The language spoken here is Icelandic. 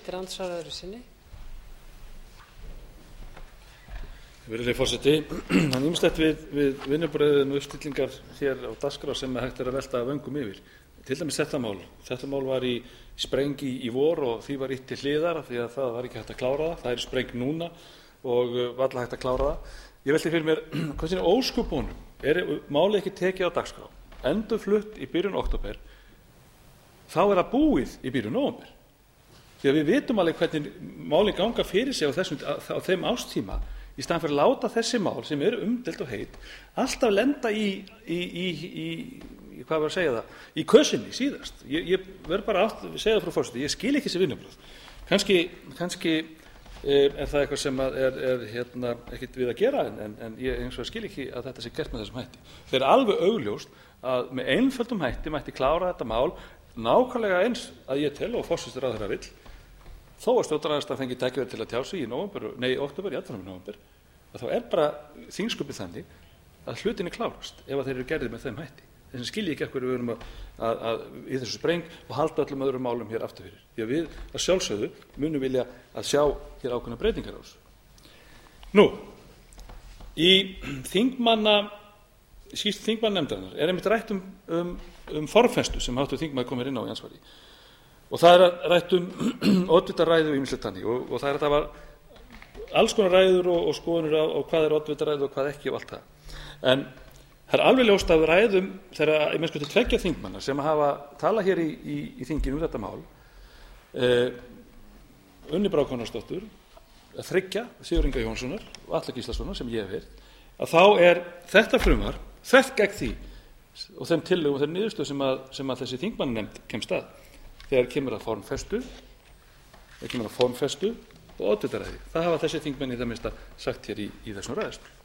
Virðulegi forseti, það er ýmislegt við vinnubrögðin og uppstillingar hér á dagskrá sem hægt að velta vöngum yfir. Til dæmis þetta mál. Þetta mál var í spreng í vor og því var ýtt til hliðar af því að það var ekki hægt að klára það. Það er í spreng núna og varla hægt að klára það. Ég velti fyrir mér, hvað sinni ósköpunum er málið ekki tekið á dagskrá, endurflutt í byrjun október, þá er það búið í byrjun nóvember. Því að við vitum alveg hvernig málin ganga fyrir sig á þeim árstíma, í staðan fyrir að láta þessi mál sem eru umdeild og heit alltaf lenda í hvað var að segja það, í kösinni síðast. Ég verð bara að segja það frá forseti, ég skil ekki þessi vinnubrögð. Kannski er það eitthvað sem er ekkert við að gera en ég eins og skil ekki að þetta sé gert með þessum hætti. Það er alveg augljóst að með einföldum hætti mætti klára þetta mál nákvæmlega eins að ég tel og forsætisráðherra vill, þó að stjórnarandstaðan fengi tækifæri til að tjá sig í október, jafnvel nóvember, að þá er bara þingskupið þannig að hlutinni klárast ef að þeir eru gerðir með þeim hætti. Þess vegna skil ég ekki af hverju við erum að í þessu spreng og halda öllum öðrum málum hér aftur fyrir. Því að við að sjálfsögðu munum vilja að sjá hér ákveðnar breytingar á þessu. Nú, í skýrslu þingmannanefndarinnar er einmitt rætt um formfestu sem hv. þingmaður kom inn á í andsvari. Og það er rætt oddvitaræðu og ýmislegt þannig og það er að það var alls konar ræður og skoðanir á hvað er oddvitaræðu og hvað ekki og allt það. En það er alveg ljóst af ræðum þegar ég menn sko til 2 þingmanna sem hafa talað hér í þinginu um þetta mál, Unni Brá Konráðsdóttur, 3 Sigurður Inga Jónssonar og Atla Gíslasonar sem ég hef heyrt, að þá er þetta frumvarp þvert gegn því og þeim tillögum og þeim niðurstöðum sem að þessi þingmannanefnd kemst að þegar kemur að formfestu og oddvitaræði. Það hafa þessi þingmenn í það minnsta sagt hér í þessum ræðustól.